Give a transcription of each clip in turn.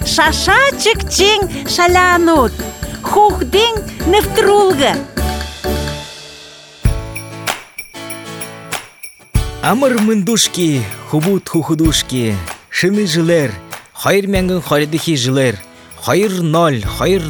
шашачык-чиң шалянут, хухдың нефтрулга. Амыр мындушки, хубут хухудушки, шыны жылер, хайр мянгын хайрдыхи жылер, хайр ноль,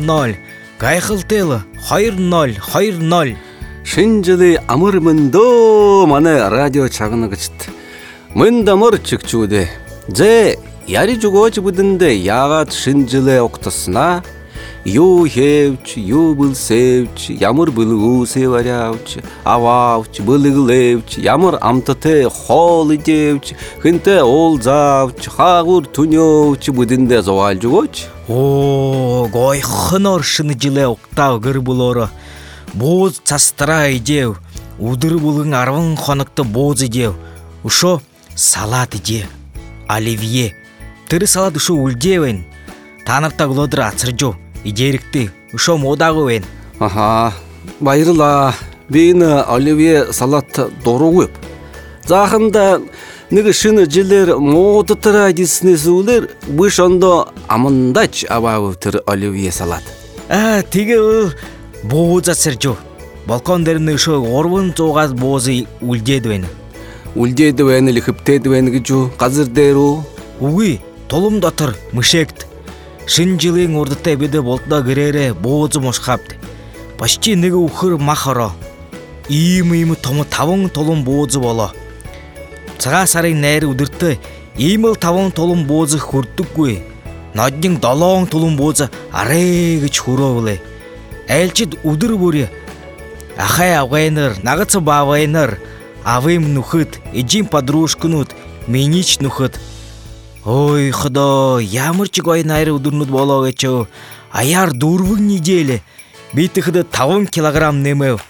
гайхылтелы, хайр ноль. Шын жылы амыр мындо маны радио чағыны кычты. Мындамыр чыкчуде. Зе яри жугоч будынды яғат шын жылы оқтысына, ю хевч, ю был севч, ямыр былыгу севарявч, ававч, былыгылевч, ямыр амтыте холы девч, хынте олзавч, хағыр түневч будынды зовал жугоч. Гой хынор шыны жылы оқтау гыр бұлоры. Боз цастыра идеу, удыр бұлың арвын қоныкты боз идеу. Ушо салат иде, оливье. Тыры салат ушо үлдеуен. Танырта глодыр ацыр жо, идерікті. Ушо модағы вен. Аха, байырыла, бейіні оливье салат дору көп. Зақында Нығы шыны жылер моды традисінесі үлер, бұш ондо амындач абауы тұр оливье салат. Теге ол боз ацыр жо. Балкондеріні ушо орвын тоғаз бозы үлдедуені. Үлдедуені ліхіптедуені жо, қазір деру. Уги, толымда тұр, мүшекті. Шын жылың ордыта беді болтыда кірері бозы мошқапты. Почти нығы ұқыр мақыра. Иім томы тавың толым бозы болы. Цыға сарың нәрі ұдыртты, иіміл тавың толым бозы хүрттік көй. Надың далаң толым бозы арайғы чхуро болы. Әлчет ұдыр бөрі. Ахай авайныр, нағытсы бавайныр. Авым нұхыт, эджим подружкынут, менич нұхыт. Ой, хыда, ямырчы гайын айры ұдырнут болуға чо. Аяр дурвың неделі. Бейті хыды 10 килограмм немеу.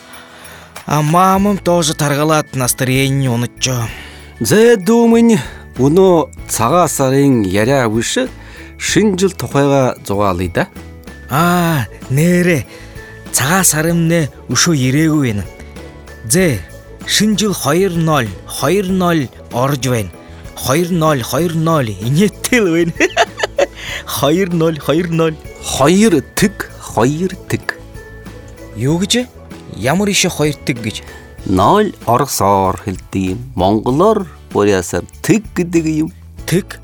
А мамам тоже таргалат настроение оныччо. Зе думын, уно цага сарың яря вышы шын жыл тоқайға жоғалыйда. Нере, цага сарымны ушо ерегі вені. Зе, шын жыл хайыр ноль оржвен. Хайыр ноль, инеттел вен. Хайыр ноль. Хайыр тік. Йогычы? Ямар ише хайыр тік гыч? 0 орсар хилтейм. Монголар борясар тік гидігейм. Тік?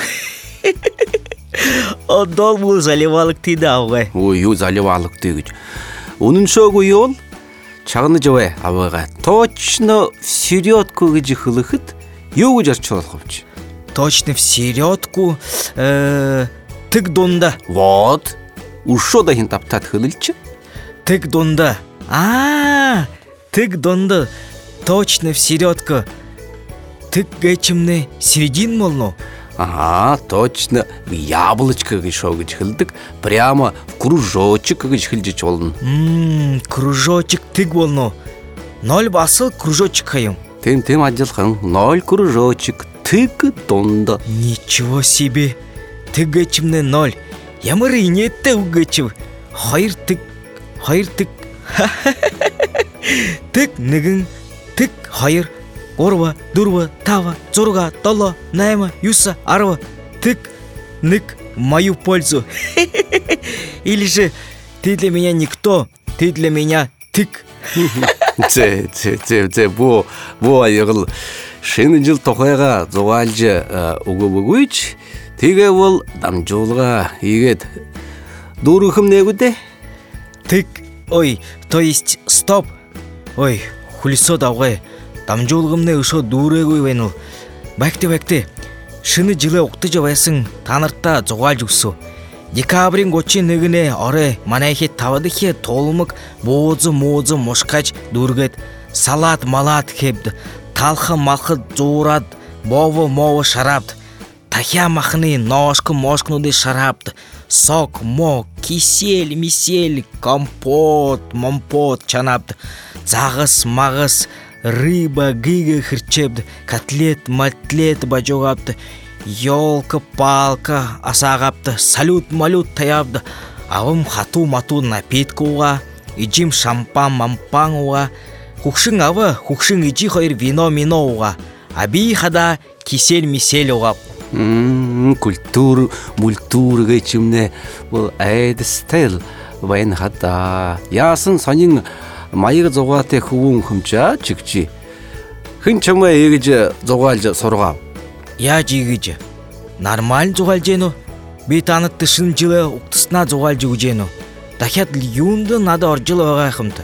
Одол бұл заливалық тейді ауғай. Ой, заливалық тейгіч. Оның шоғы ел, чағыны жауай авыға. Точно в середку гыжы хылықыт, йоғы жар чолат қопчы. Точно в середку, тік донда. Вот, ушо да хин таптат хылылчы. Тік донда. Тік донда. Точно в середку. Тік гэчімні середин молно. Точно. В яблочко гышогыч хылдык, прямо в кружочек гыч хылдыч болын. Кружочек тік болно. 0 басыл кружочек хайым. Тем отделхан. 0 кружочек. Тік донда. Ничего себе. Тік гэчімні 0. Ямыр инетті үгэчів. Хайыр тік. Тік нігін, тік хайыр. Орва, дурва, тава, зорга, тола, найма, юса, арва. Тік, ник, мою пользу. Или же ты для меня никто, ты для меня тік. Бо айығыл. Шыны жыл тоқайға зоғалжы ұғы бұғыч, теге ол дамжолға егет. Дұрықым не күді? Тік, то есть стоп. Хулисо дауғай. Дамжолғымны ұшо дұры көйвен ол. Бәкті. Шыны жылы оқты жауайсың таныртта зоғал жүксу. Декабрин гочи нігіне ары манайхе тавадыхе толымық бозы мошқач дұргет. Салат малат хепді. Талхы малхы зорад, бовы шарапты. Тахя махны ношқы шарапты. Сок, мок, кисель, мисель, компот, момпот чанапты. Зағыс, рыба, гига хырчепді. Котлет, матлет бажоғапты. Ёлка-палка асағапты. Салют-малют таябды. Авым хату-мату напитка уға. Ижим шампан-мампан уға. Хукшың авы, хукшың ижи хайр вино-мино уға. Аби хада кисель-мисель уға. Культур, мультурга чимне бұл әйдістел байын хата. Ясын санин майығы зоғаты хуын хымча чикчи. Хынчама егіже зоғалжа сорға. Я жигиже. Нормаль зоғалжену. Бет анытты шын жылы уқтысына зоғалжы үжену. Дахят юнды нады оржылы оға хымты.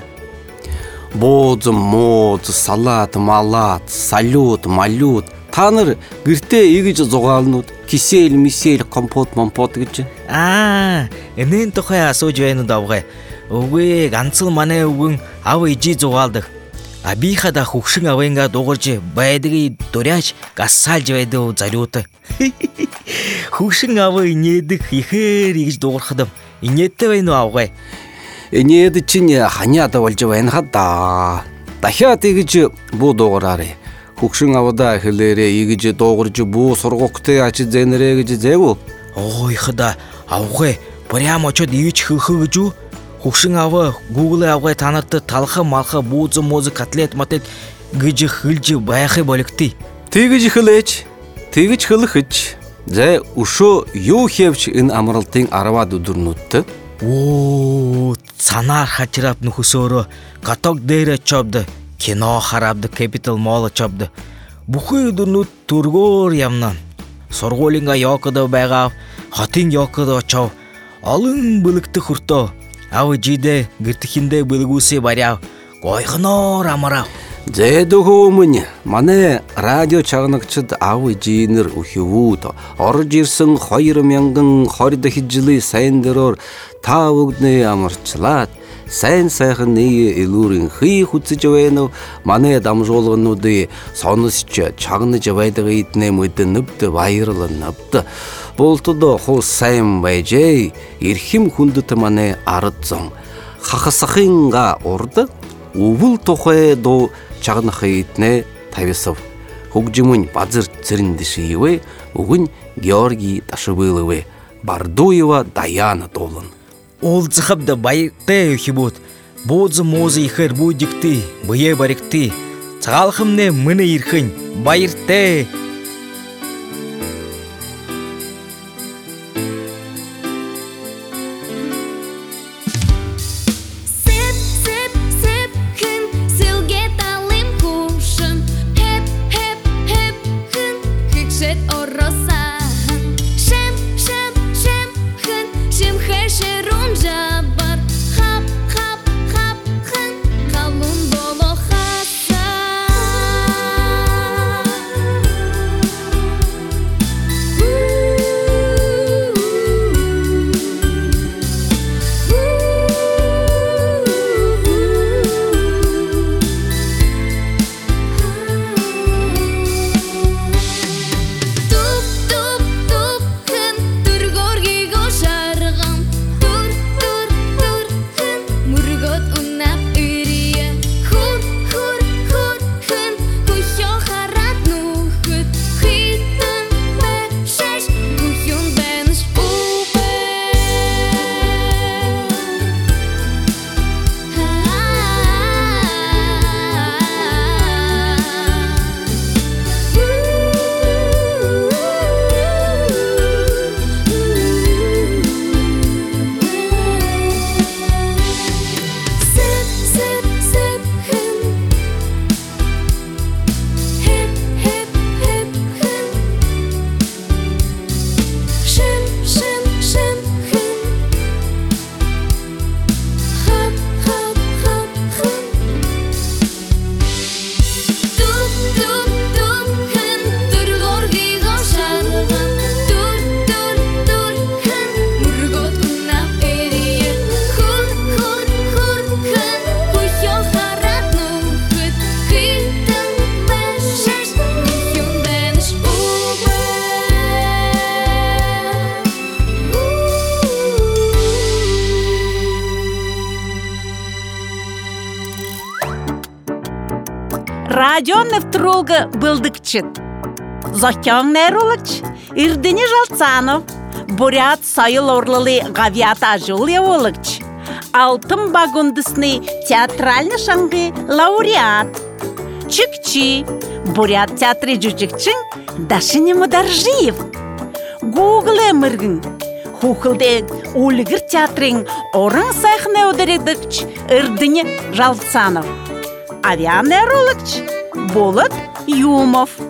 Боз, моз, салат, малат, салют, малют. Таныр гірте егіже зоғалынуд. Кисель, мисель, компот, момпот гічі. Энен тұқай асу жуайны дауғай. Уғы ғансыл мане уғын авы ижи зоғалдық. Абихада хукшын авайынға доғыржы байдығы доряч ғассал жуайды зарюты. Хукшын авы инедік ихыр егіж доғырқыдым. Инетті вайну ауғай. Инеді чіне ханята валжы вайын хадда. Дахят егіжі бұ доғырары. Хукшын авада хилере егіжі доғыржы бұ сорғоқты ачы зәнірі егіжі зәу. Ой, хыда, ауғай, прямо чөд егіч хы-хы жу. Хукшын авы Google ауғай танырты талқы малқы бұзы мозы котлет матет гіжі хылжы баяқы бөлікті. Тегіжі хылыч, тегіч хылықыч. Зәй ұшы ю хевч ин амыралтың арава дудырнутты. Санар хачырап нұхысоры, каток дейре чобды. Кино харабды, Capital Mall чапды. Бұқы дұрнут тургор ямнан. Сорғолинға яқыды бәғав, хатын яқыды чау. Алын бұлықты құрты. Ау жиде гіртікінде бұлығусы баряв. Қойғынор амырав. Зәйдіғу мұне, мане радио чағынықчыд ау жиыныр ұхивуды. Оры жерсің қойырым яңғын қорды хиджілі сайындырор та өгдіне амырчылад. Сайн сайхан нее илурин хый хутсы жавайну мане дамжолғынуды сонысчы чағыны жавайдығы итіне мүді нүпті вайырлы нүпті. Болтуды қол сайын байжай ерхим хүндіті мане арытзың. Қақысықынға орды увыл тоқай до чағыны хыйтіне тавесов. Хугжимын базыр циріндішейве угын Георгий Ташыбылыве Бардуева Даяна долын. Ол зықыпды байықты өхі бұд. Бозы мозы ихыр бұдікті, бұе барықты. Цағалқымне мұны ирхын, байырты. Радио Невтролга Былдыкчыт. Зохтяң Нерулыч, Ирдыни Жалцанов, Бурят Сайыл Орлылы Гавията Жулия Олыч, Алтын Багундысны театральны шаңғы лауреат, Чикчи, Бурят театры Жучикчин, Дашини Мударжиев. хуғылы мыргын. Хухылде Ольгір театрын орын сайхны өдіредікч Ирдыне Жалцанов. Авианный роликч Болот Юмов.